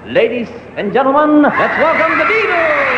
Ladies and gentlemen, let's welcome the Beatles!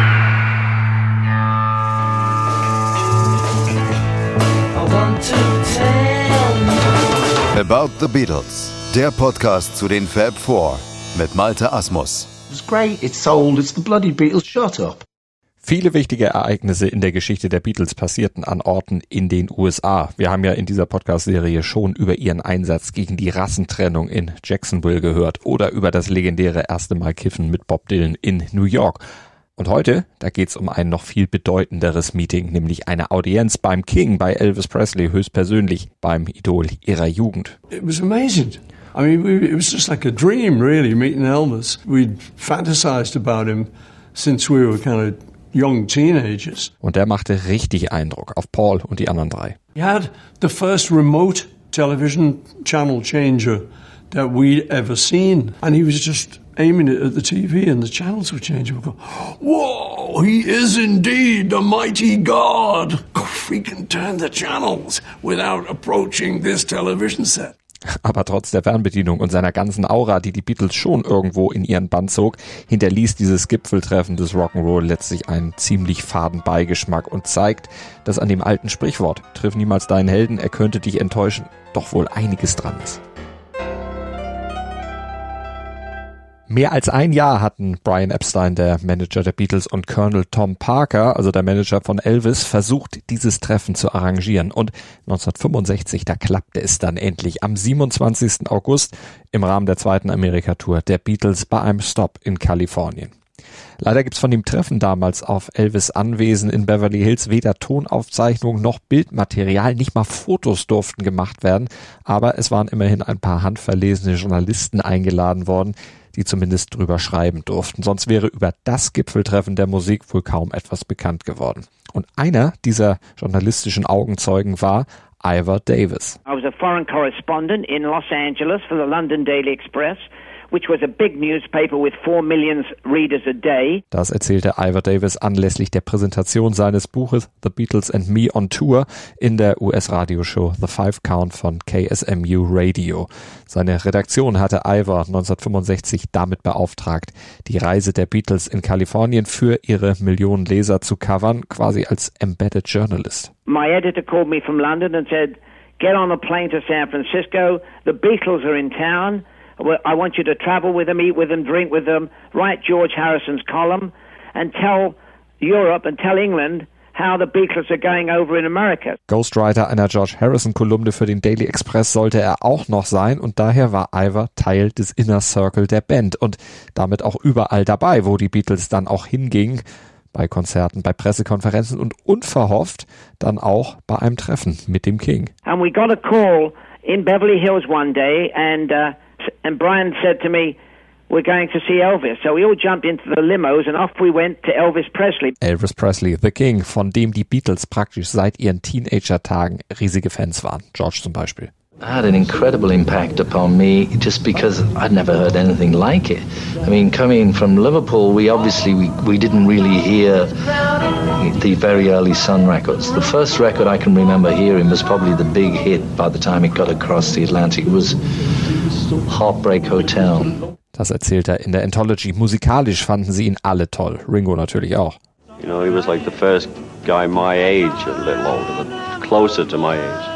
I want to tell About the Beatles, der Podcast zu den Fab Four mit Malte Asmus. It's great, it's sold, it's the bloody Beatles, shut up. Viele wichtige Ereignisse in der Geschichte der Beatles passierten an Orten in den USA. Wir haben ja in dieser Podcast-Serie schon über ihren Einsatz gegen die Rassentrennung in Jacksonville gehört oder über das legendäre erste Mal Kiffen mit Bob Dylan in New York. Und heute, da geht's um ein noch viel bedeutenderes Meeting, nämlich eine Audienz beim King, bei Elvis Presley höchstpersönlich, beim Idol ihrer Jugend. It was amazing. I mean, it was just like a dream, really, meeting Elvis. We'd fantasized about him since we were kind of young teenagers. Und der machte richtig Eindruck auf Paul und die anderen drei. He had the first remote television channel changer that we'd ever seen. And he was just aiming it at the TV and the channels were changing. We go, whoa, he is indeed the mighty God. We can turn the channels without approaching this television set. Aber trotz der Fernbedienung und seiner ganzen Aura, die die Beatles schon irgendwo in ihren Bann zog, hinterließ dieses Gipfeltreffen des Rock'n'Roll letztlich einen ziemlich faden Beigeschmack und zeigt, dass an dem alten Sprichwort, triff niemals deinen Helden, er könnte dich enttäuschen, doch wohl einiges dran ist. Mehr als ein Jahr hatten Brian Epstein, der Manager der Beatles, und Colonel Tom Parker, also der Manager von Elvis, versucht, dieses Treffen zu arrangieren. Und 1965, da klappte es dann endlich. Am 27. August im Rahmen der zweiten Amerika-Tour der Beatles bei einem Stop in Kalifornien. Leider gibt's von dem Treffen damals auf Elvis' Anwesen in Beverly Hills weder Tonaufzeichnungen noch Bildmaterial, nicht mal Fotos durften gemacht werden. Aber es waren immerhin ein paar handverlesene Journalisten eingeladen worden, die zumindest drüber schreiben durften. Sonst wäre über das Gipfeltreffen der Musik wohl kaum etwas bekannt geworden. Und einer dieser journalistischen Augenzeugen war Ivor Davis. I was a foreign correspondent in Los Angeles for the London Daily Express, which was a big newspaper with 4 million readers a day. Das erzählte Ivor Davis anlässlich der Präsentation seines Buches The Beatles and Me on Tour in der US-Radioshow The Five Count von KSMU Radio. Seine Redaktion hatte Ivor 1965 damit beauftragt, die Reise der Beatles in Kalifornien für ihre Millionen Leser zu covern, quasi als Embedded Journalist. My editor called me from London and said, get on a plane to San Francisco, the Beatles are in town. I want you to travel with them, eat with them, drink with them, write George Harrison's column, and tell Europe and tell England how the Beatles are going over in America. Ghostwriter einer George Harrison-Kolumne für den Daily Express sollte er auch noch sein und daher war Ivor Teil des Inner Circle der Band und damit auch überall dabei, wo die Beatles dann auch hingingen, bei Konzerten, bei Pressekonferenzen und unverhofft dann auch bei einem Treffen mit dem King. And we got a call in Beverly Hills one day and Brian said to me, we're going to see Elvis. So we all jumped into the limos and off we went to Elvis Presley. Elvis Presley, The King, von dem die Beatles praktisch seit ihren Teenager-Tagen riesige Fans waren. George zum Beispiel. It had an incredible impact upon me just because I'd never heard anything like it. I mean, coming from Liverpool, we didn't really hear the very early Sun records. The first record I can remember hearing was probably the big hit by the time it got across the Atlantic. It was Heartbreak Hotel. Das erzählt er in der Anthology. Musikalisch fanden sie ihn alle toll. Ringo natürlich auch. You know, he was like the first guy my age, a little older, but closer to my age.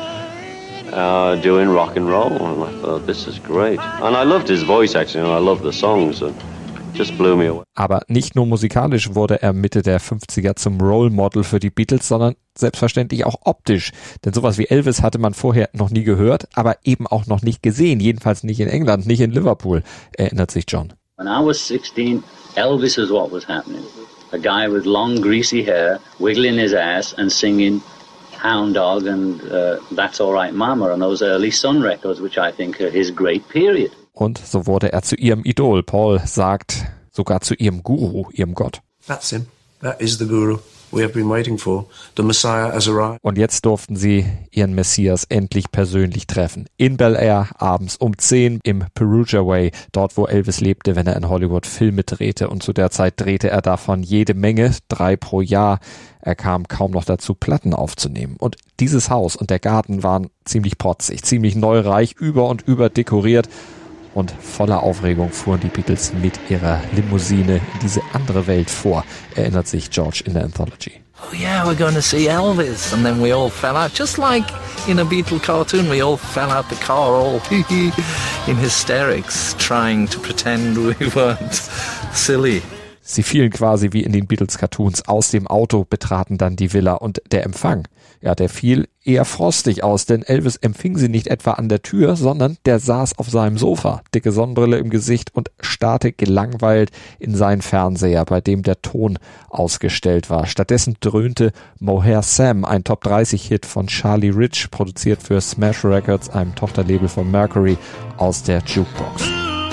Doing rock and roll, and I thought, this is great. And I loved his voice, actually, and I loved the songs, and just blew me away. Aber nicht nur musikalisch wurde er Mitte der 50er zum Role Model für die Beatles, sondern selbstverständlich auch optisch. Denn sowas wie Elvis hatte man vorher noch nie gehört, aber eben auch noch nicht gesehen. Jedenfalls nicht in England, nicht in Liverpool, erinnert sich John. When I was 16, Elvis is what was happening. A guy with long greasy hair, wiggling his ass and singing Hound Dog and That's All Right Mama on those early Sun records, which I think are his great period. Und so wurde er zu ihrem Idol. Paul sagt sogar zu ihrem Guru, ihrem Gott. That's him. That is the guru we have been waiting for. The Messiah has arrived. Und jetzt durften sie ihren Messias endlich persönlich treffen. In Bel Air, abends um 10 im Perugia Way, dort wo Elvis lebte, wenn er in Hollywood Filme drehte. Und zu der Zeit drehte er davon jede Menge, 3 pro Jahr. Er kam kaum noch dazu, Platten aufzunehmen. Und dieses Haus und der Garten waren ziemlich protzig, ziemlich neureich, über und über dekoriert. Und voller Aufregung fuhren die Beatles mit ihrer Limousine in diese andere Welt vor, erinnert sich George in der Anthology. Oh yeah, we're going to see Elvis. And then we all fell out, just like in a Beatle cartoon, we all fell out the car, all in hysterics, trying to pretend we weren't silly. Sie fielen quasi wie in den Beatles-Cartoons aus dem Auto, betraten dann die Villa und der Empfang, ja, der fiel eher frostig aus, denn Elvis empfing sie nicht etwa an der Tür, sondern der saß auf seinem Sofa, dicke Sonnenbrille im Gesicht und starrte gelangweilt in seinen Fernseher, bei dem der Ton ausgestellt war. Stattdessen dröhnte Mohair Sam, ein Top-30-Hit von Charlie Rich, produziert für Smash Records, einem Tochterlabel von Mercury, aus der Jukebox.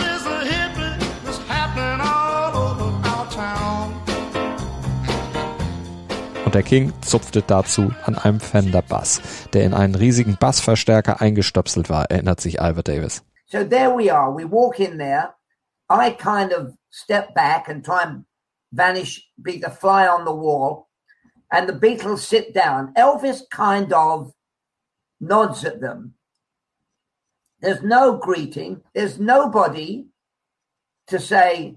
Und der King zupfte dazu an einem Fender Bass, der in einen riesigen Bassverstärker eingestöpselt war, erinnert sich Ivor Davis. So there we are. We walk in there. I kind of step back and try and vanish, be the fly on the wall. And the Beatles sit down. Elvis kind of nods at them. There's no greeting. There's nobody to say,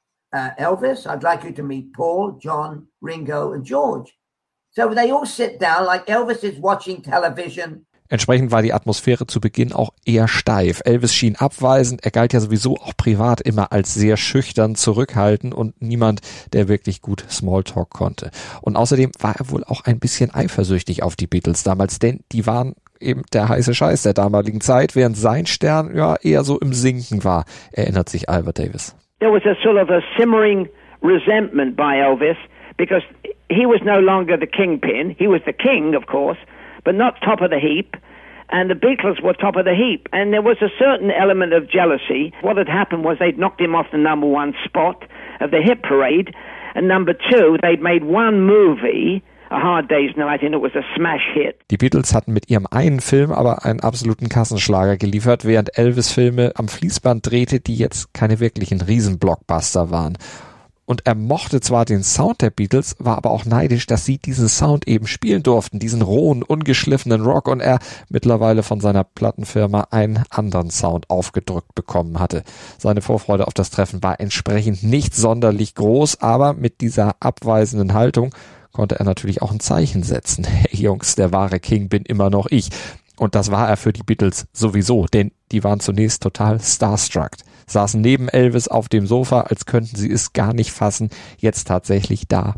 Elvis, I'd like you to meet Paul, John, Ringo and George. So they all sit down like Elvis is watching television. Entsprechend war die Atmosphäre zu Beginn auch eher steif. Elvis schien abweisend, er galt ja sowieso auch privat immer als sehr schüchtern, zurückhaltend und niemand, der wirklich gut Smalltalk konnte. Und außerdem war er wohl auch ein bisschen eifersüchtig auf die Beatles damals, denn die waren eben der heiße Scheiß der damaligen Zeit, während sein Stern ja eher so im Sinken war, erinnert sich Ivor Davis. There was a sort of a simmering resentment by Elvis because he was no longer the kingpin. He was the king, of course, but not top of the heap. And the Beatles were top of the heap. And there was a certain element of jealousy. What had happened was they'd knocked him off the number one spot of the hit parade. And number two, they'd made one movie, A Hard Day's Night, and it was a smash hit. Die Beatles hatten mit ihrem einen Film aber einen absoluten Kassenschlager geliefert, während Elvis Filme am Fließband drehte, die jetzt keine wirklichen Riesenblockbuster waren. Und er mochte zwar den Sound der Beatles, war aber auch neidisch, dass sie diesen Sound eben spielen durften, diesen rohen, ungeschliffenen Rock, und er mittlerweile von seiner Plattenfirma einen anderen Sound aufgedrückt bekommen hatte. Seine Vorfreude auf das Treffen war entsprechend nicht sonderlich groß, aber mit dieser abweisenden Haltung konnte er natürlich auch ein Zeichen setzen. Hey Jungs, der wahre King bin immer noch ich. Und das war er für die Beatles sowieso, denn die waren zunächst total starstruck. Saßen neben Elvis auf dem Sofa, als könnten sie es gar nicht fassen, jetzt tatsächlich da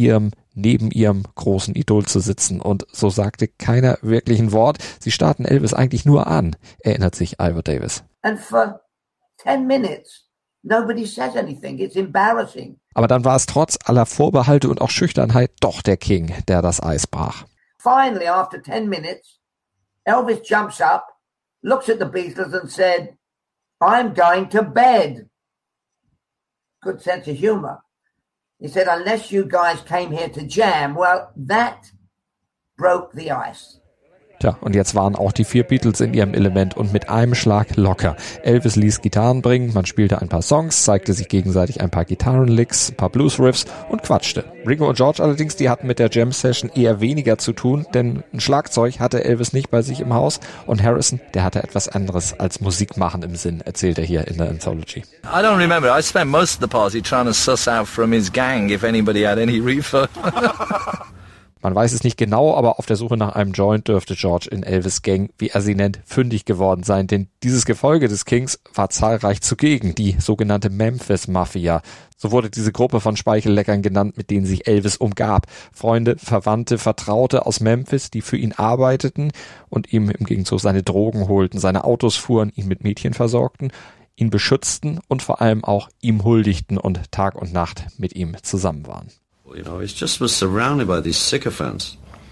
neben ihrem großen Idol zu sitzen. Und so sagte keiner wirklich ein Wort. Sie starrten Elvis eigentlich nur an, erinnert sich Ivor Davis. And for 10 minutes, nobody says anything. It's embarrassing. Aber dann war es trotz aller Vorbehalte und auch Schüchternheit doch der King, der das Eis brach. Finally, after 10 minutes, Elvis jumps up, looks at the Beatles and said, I'm going to bed. Good sense of humor. He said, unless you guys came here to jam. Well, that broke the ice. Tja, und jetzt waren auch die 4 Beatles in ihrem Element und mit einem Schlag locker. Elvis ließ Gitarren bringen, man spielte ein paar Songs, zeigte sich gegenseitig ein paar Gitarrenlicks, ein paar Blues-Riffs und quatschte. Ringo und George allerdings, die hatten mit der Jam-Session eher weniger zu tun, denn ein Schlagzeug hatte Elvis nicht bei sich im Haus und Harrison, der hatte etwas anderes als Musik machen im Sinn, erzählt er hier in der Anthology. I don't remember. I spent most of the party trying to suss out from his gang if anybody had any reefer. Man weiß es nicht genau, aber auf der Suche nach einem Joint dürfte George in Elvis' Gang, wie er sie nennt, fündig geworden sein, denn dieses Gefolge des Kings war zahlreich zugegen, die sogenannte Memphis Mafia. So wurde diese Gruppe von Speichelleckern genannt, mit denen sich Elvis umgab. Freunde, Verwandte, Vertraute aus Memphis, die für ihn arbeiteten und ihm im Gegenzug seine Drogen holten, seine Autos fuhren, ihn mit Mädchen versorgten, ihn beschützten und vor allem auch ihm huldigten und Tag und Nacht mit ihm zusammen waren. You know, it just was surrounded by these sycophants.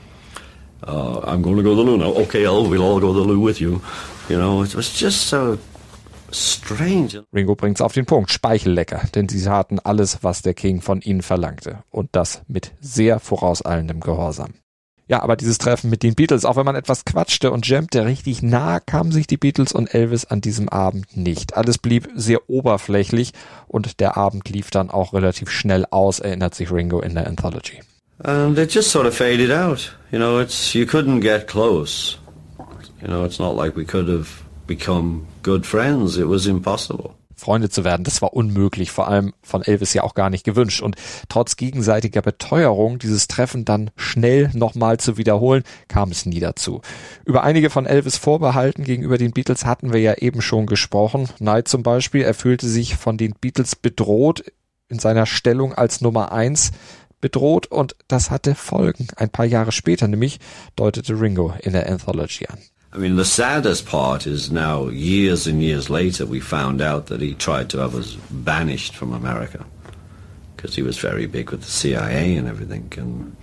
I'm going to go to the loo now. Okay, we'll all go to the loo with you. You know, it was just so strange. Ringo bringt's auf den Punkt, Speichellecker, denn sie taten alles, was der King von ihnen verlangte. Und das mit sehr vorauseilendem Gehorsam. Ja, aber dieses Treffen mit den Beatles, auch wenn man etwas quatschte und jammte, richtig nah kamen sich die Beatles und Elvis an diesem Abend nicht. Alles blieb sehr oberflächlich und der Abend lief dann auch relativ schnell aus, erinnert sich Ringo in der Anthology. And it just sort of faded out. You know, you couldn't get close. You know, it's not like we could have become good friends. It was impossible. Freunde zu werden, das war unmöglich, vor allem von Elvis ja auch gar nicht gewünscht. Und trotz gegenseitiger Beteuerung, dieses Treffen dann schnell nochmal zu wiederholen, kam es nie dazu. Über einige von Elvis' Vorbehalten gegenüber den Beatles hatten wir ja eben schon gesprochen. Knight zum Beispiel, er fühlte sich von den Beatles bedroht, in seiner Stellung als Nummer 1 bedroht, und das hatte Folgen. Ein paar Jahre später nämlich deutete Ringo in der Anthology an. I mean, the saddest part is now, years and years later, we found out that he tried to have us banished from America because he was very big with the CIA and everything, and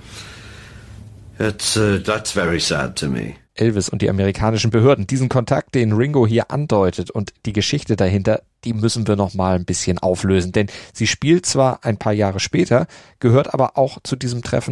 that's very sad to me. Elvis und die amerikanischen Behörden, diesen Kontakt, den Ringo hier andeutet, und die Geschichte dahinter, die müssen wir noch mal ein bisschen auflösen, denn sie spielt zwar ein paar Jahre später, gehört aber auch zu diesem Treffen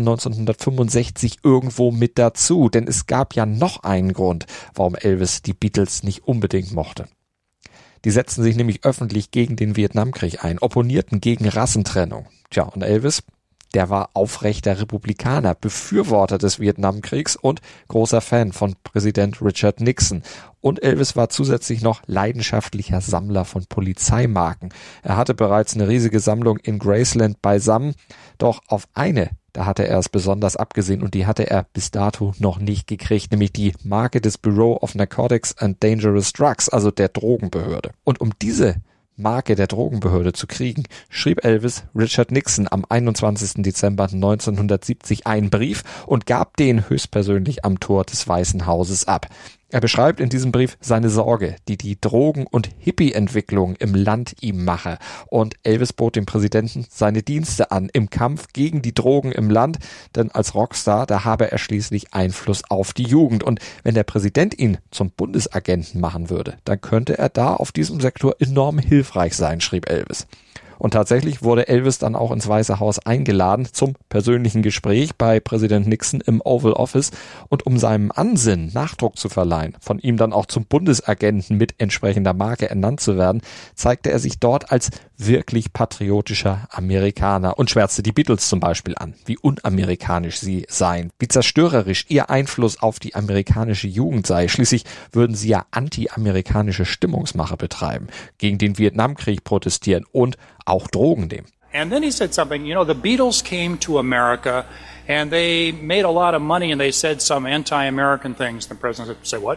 1965 irgendwo mit dazu, denn es gab ja noch einen Grund, warum Elvis die Beatles nicht unbedingt mochte. Die setzten sich nämlich öffentlich gegen den Vietnamkrieg ein, opponierten gegen Rassentrennung. Tja, und Elvis, der war aufrechter Republikaner, Befürworter des Vietnamkriegs und großer Fan von Präsident Richard Nixon. Und Elvis war zusätzlich noch leidenschaftlicher Sammler von Polizeimarken. Er hatte bereits eine riesige Sammlung in Graceland beisammen, doch auf eine, da hatte er es besonders abgesehen, und die hatte er bis dato noch nicht gekriegt, nämlich die Marke des Bureau of Narcotics and Dangerous Drugs, also der Drogenbehörde. Und um diese Marke der Drogenbehörde zu kriegen, schrieb Elvis Richard Nixon am 21. Dezember 1970 einen Brief und gab den höchstpersönlich am Tor des Weißen Hauses ab. Er beschreibt in diesem Brief seine Sorge, die die Drogen- und Hippie-Entwicklung im Land ihm mache. Und Elvis bot dem Präsidenten seine Dienste an im Kampf gegen die Drogen im Land, denn als Rockstar, da habe er schließlich Einfluss auf die Jugend. Und wenn der Präsident ihn zum Bundesagenten machen würde, dann könnte er da auf diesem Sektor enorm hilfreich sein, schrieb Elvis. Und tatsächlich wurde Elvis dann auch ins Weiße Haus eingeladen zum persönlichen Gespräch bei Präsident Nixon im Oval Office. Und um seinem Ansinnen Nachdruck zu verleihen, von ihm dann auch zum Bundesagenten mit entsprechender Marke ernannt zu werden, zeigte er sich dort als wirklich patriotischer Amerikaner und schwärzte die Beatles zum Beispiel an, wie unamerikanisch sie seien, wie zerstörerisch ihr Einfluss auf die amerikanische Jugend sei. Schließlich würden sie ja anti-amerikanische Stimmungsmache betreiben, gegen den Vietnamkrieg protestieren und auch Drogen nehmen. And then he said something, you know, the Beatles came to America and they made a lot of money and they said some anti-American things. The president said, say what?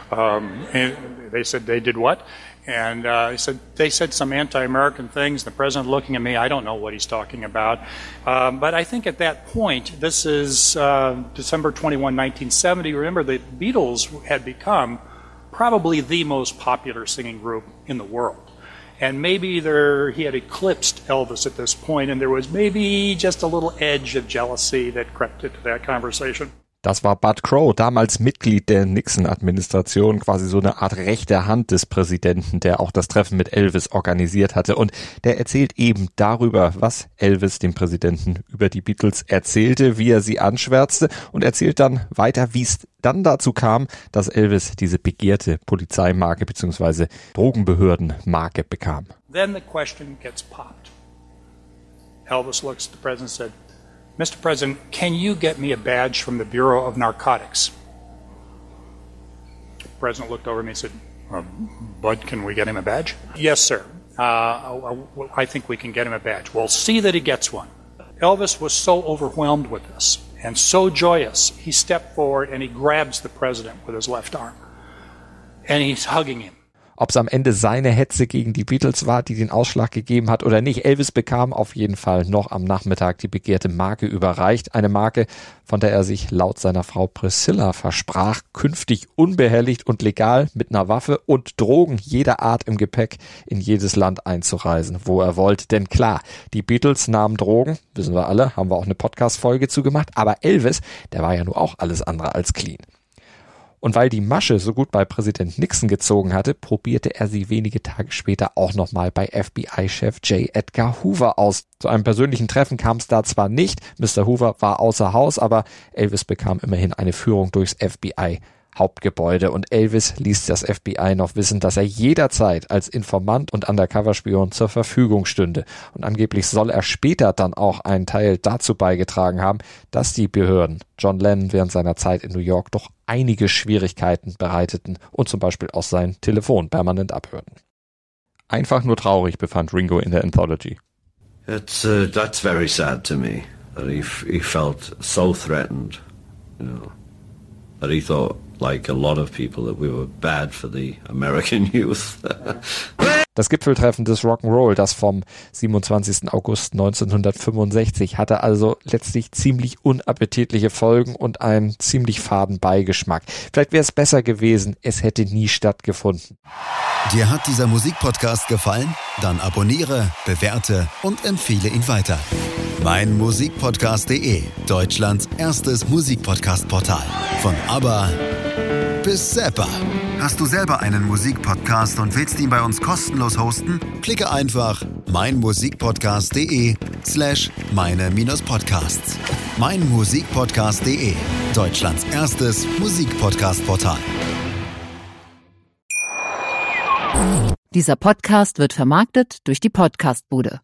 And they said they did what? And he said, they said some anti-American things. The president looking at me, I don't know what he's talking about. But I think at that point, this is December 21, 1970. Remember, the Beatles had become probably the most popular singing group in the world. And maybe he had eclipsed Elvis at this point, and there was maybe just a little edge of jealousy that crept into that conversation. Das war Bud Crow, damals Mitglied der Nixon-Administration, quasi so eine Art rechte Hand des Präsidenten, der auch das Treffen mit Elvis organisiert hatte. Und der erzählt eben darüber, was Elvis dem Präsidenten über die Beatles erzählte, wie er sie anschwärzte, und erzählt dann weiter, wie es dann dazu kam, dass Elvis diese begehrte Polizeimarke bzw. Drogenbehördenmarke bekam. Then the question gets popped. Elvis looks at the president and said, Mr. President, can you get me a badge from the Bureau of Narcotics? The president looked over at me and said, Bud, can we get him a badge? Yes, sir. I think we can get him a badge. We'll see that he gets one. Elvis was so overwhelmed with this and so joyous, he stepped forward and he grabs the president with his left arm. And he's hugging him. Ob es am Ende seine Hetze gegen die Beatles war, die den Ausschlag gegeben hat oder nicht, Elvis bekam auf jeden Fall noch am Nachmittag die begehrte Marke überreicht. Eine Marke, von der er sich laut seiner Frau Priscilla versprach, künftig unbehelligt und legal mit einer Waffe und Drogen jeder Art im Gepäck in jedes Land einzureisen, wo er wollte. Denn klar, die Beatles nahmen Drogen, wissen wir alle, haben wir auch eine Podcast-Folge zu gemacht, aber Elvis, der war ja nur auch alles andere als clean. Und weil die Masche so gut bei Präsident Nixon gezogen hatte, probierte er sie wenige Tage später auch nochmal bei FBI-Chef J. Edgar Hoover aus. Zu einem persönlichen Treffen kam es da zwar nicht, Mr. Hoover war außer Haus, aber Elvis bekam immerhin eine Führung durchs FBI Hauptgebäude und Elvis ließ das FBI noch wissen, dass er jederzeit als Informant und Undercover-Spion zur Verfügung stünde. Und angeblich soll er später dann auch einen Teil dazu beigetragen haben, dass die Behörden John Lennon während seiner Zeit in New York doch einige Schwierigkeiten bereiteten und zum Beispiel auch sein Telefon permanent abhörten. Einfach nur traurig, befand Ringo in der Anthology. That's very sad to me, that he felt so threatened, you know, that he thought, like a lot of people, that we were bad for the American youth. Das Gipfeltreffen des Rock'n'Roll, das vom 27. August 1965, hatte also letztlich ziemlich unappetitliche Folgen und einen ziemlich faden Beigeschmack. Vielleicht wäre es besser gewesen, es hätte nie stattgefunden. Dir hat dieser Musikpodcast gefallen? Dann abonniere, bewerte und empfehle ihn weiter. meinmusikpodcast.de, Deutschlands erstes Musikpodcast-Portal. Von ABBA bis Zappa. Hast du selber einen Musikpodcast und willst ihn bei uns kostenlos hosten? Klicke einfach meinmusikpodcast.de/meine-podcasts. meinmusikpodcast.de, Deutschlands erstes Musikpodcast-Portal. Dieser Podcast wird vermarktet durch die Podcastbude.